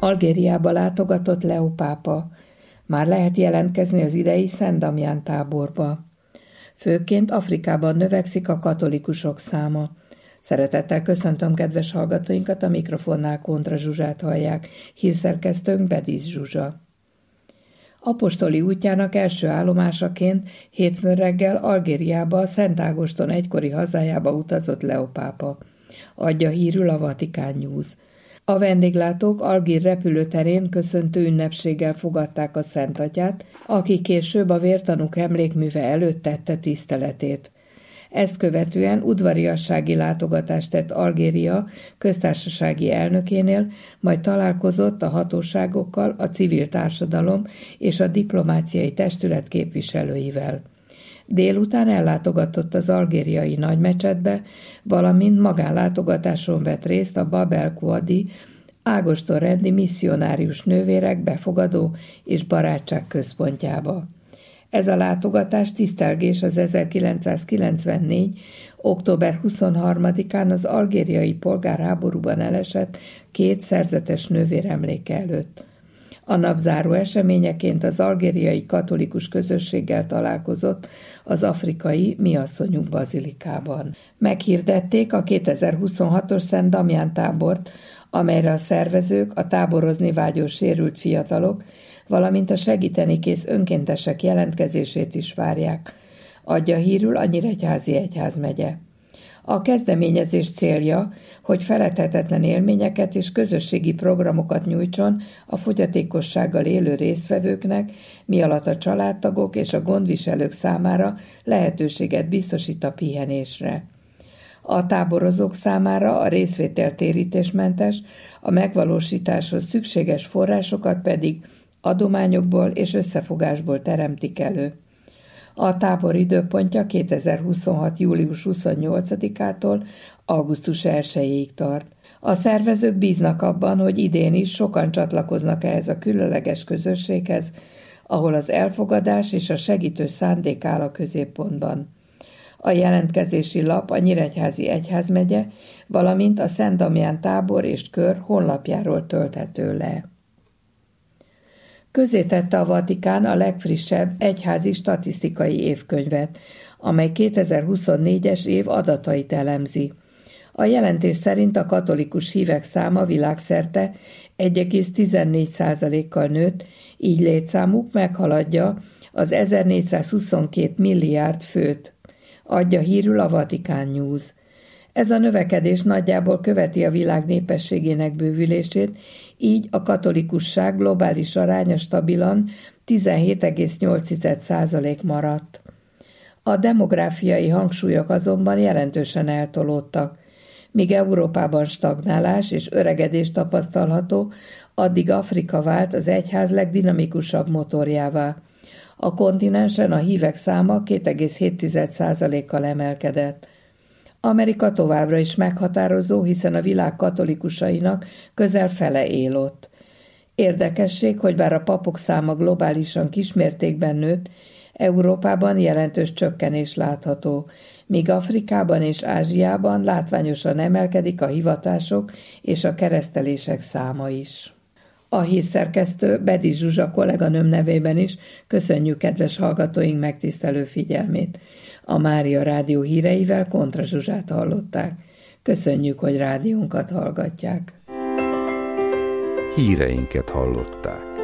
Algériába látogatott Leó pápa. Már lehet jelentkezni az idei Szent Damján táborba. Főként Afrikában növekszik a katolikusok száma. Szeretettel köszöntöm kedves hallgatóinkat, a mikrofonnál Kontra Zsuzsát hallják, hírszerkesztőnk Bediz Zsuzsa. Apostoli útjának első állomásaként hétfőn reggel Algériába, a Szent Ágoston egykori hazájába utazott Leó pápa. Adja hírül a Vatikán News. A vendéglátók Algír repülőterén köszöntő ünnepséggel fogadták a Szent Atyát, aki később a vértanúk emlékműve előtt tette tiszteletét. Ezt követően udvariassági látogatást tett Algéria köztársasági elnökénél, majd találkozott a hatóságokkal, a civil társadalom és a diplomáciai testület képviselőivel. Délután ellátogatott az algériai nagymecsetbe, valamint magánlátogatáson vett részt a Bab el-Kuadi ágostonrendi misszionárius nővérek befogadó és barátság központjába. Ez a látogatás tisztelgés az 1994. október 23-án az algériai polgárháborúban elesett 2 szerzetes nővér emléke előtt. A napzáró eseményeként az algériai katolikus közösséggel találkozott az afrikai Mi Asszonyunk bazilikában. Meghirdették a 2026-os Szent Damján tábort, amelyre a szervezők a táborozni vágyó sérült fiatalok, valamint a segíteni kész önkéntesek jelentkezését is várják, adja hírül a Nyíregyházi Egyházmegye. A kezdeményezés célja, hogy feledhetetlen élményeket és közösségi programokat nyújtson a fogyatékossággal élő résztvevőknek, mialatt a családtagok és a gondviselők számára lehetőséget biztosít a pihenésre. A táborozók számára a részvétel térítésmentes, a megvalósításhoz szükséges forrásokat pedig adományokból és összefogásból teremtik elő. A tábor időpontja 2026. július 28-ától augusztus 1-ig tart. A szervezők bíznak abban, hogy idén is sokan csatlakoznak ehhez a különleges közösséghez, ahol az elfogadás és a segítő szándék áll a középpontban. A jelentkezési lap a Nyíregyházi Egyházmegye, valamint a Szent Damján tábor és kör honlapjáról tölthető le. Közzétette a Vatikán a legfrissebb egyházi statisztikai évkönyvet, amely 2024-es év adatait elemzi. A jelentés szerint a katolikus hívek száma világszerte 1,14%-kal nőtt, így létszámuk meghaladja az 1422 milliárd főt, adja hírül a Vatikán News. Ez a növekedés nagyjából követi a világ népességének bővülését, így a katolikusság globális aránya stabilan 17,8% maradt. A demográfiai hangsúlyok azonban jelentősen eltolódtak. Míg Európában stagnálás és öregedés tapasztalható, addig Afrika vált az egyház legdinamikusabb motorjává. A kontinensen a hívek száma 2,7%-kal emelkedett. Amerika továbbra is meghatározó, hiszen a világ katolikusainak közel fele él ott. Érdekesség, hogy bár a papok száma globálisan kismértékben nőtt, Európában jelentős csökkenés látható, míg Afrikában és Ázsiában látványosan emelkedik a hivatások és a keresztelések száma is. A hírszerkesztő Bediz Zsuzsa kolléganőm nevében is köszönjük kedves hallgatóink megtisztelő figyelmét. A Mária Rádió híreivel Kontra Zsuzsát hallották. Köszönjük, hogy rádiónkat hallgatják. Híreinket hallották.